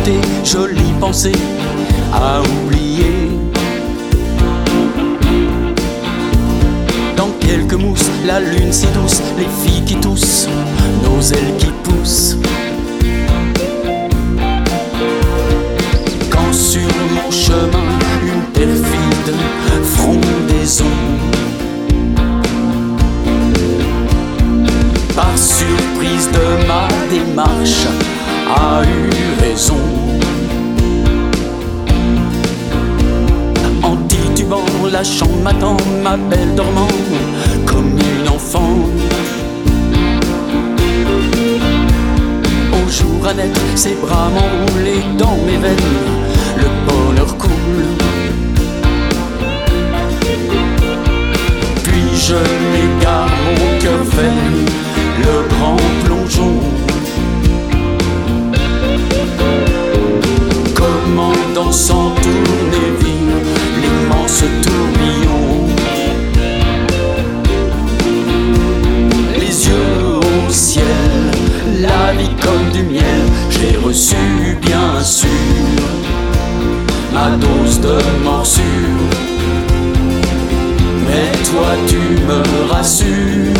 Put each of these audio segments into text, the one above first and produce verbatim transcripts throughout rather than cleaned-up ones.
tes jolies pensées à oublier. Dans quelques mousses, la lune si douce, les filles qui toussent, nos ailes qui poussent. Quand sur mon chemin, une perfide frondaison, par surprise de ma démarche, a eu raison. En titubant, lâchant m'attend, ma belle dormant comme une enfant. Au jour à naître, ses bras m'enroulés dans mes veines, le bonheur coule. Puis je m'égare, mon cœur fait le grand plongeon. Commandant sans tourner vire l'immense tourbillon. Les yeux au ciel, la vie comme du miel, j'ai reçu bien sûr ma dose de morsure. Mais toi tu me rassures.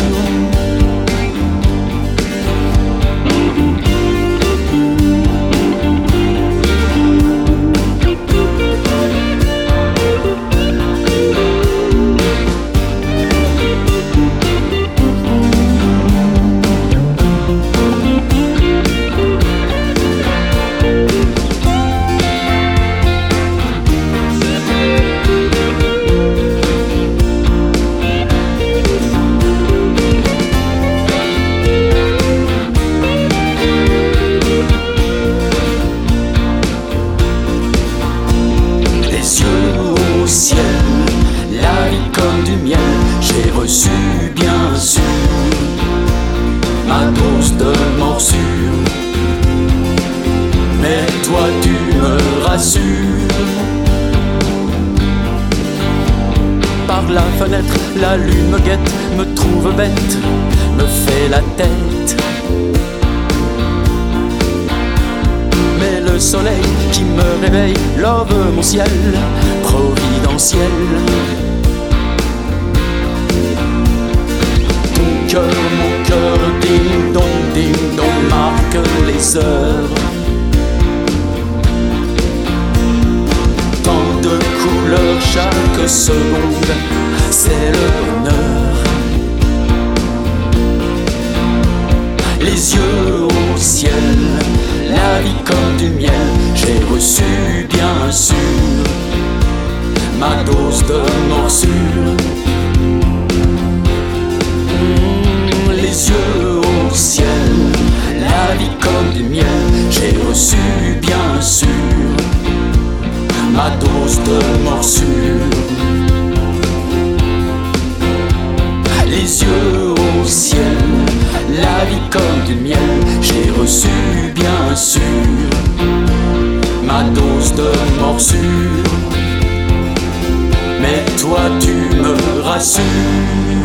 J'ai reçu bien sûr ma dose de morsure. Mais toi tu me rassures. Par la fenêtre, la lune me guette, me trouve bête, me fait la tête. Mais le soleil qui me réveille love mon ciel providentiel. Cœur, mon cœur, ding dong, ding dong, marque les heures. Tant de couleurs chaque seconde, c'est le bonheur. Les yeux au ciel, la vie comme du miel, j'ai reçu bien sûr ma dose de morsure. Les yeux au ciel, la vie comme du miel, j'ai reçu bien sûr ma dose de morsure. Les yeux au ciel, la vie comme du miel, j'ai reçu bien sûr ma dose de morsure. Mais toi tu me rassures.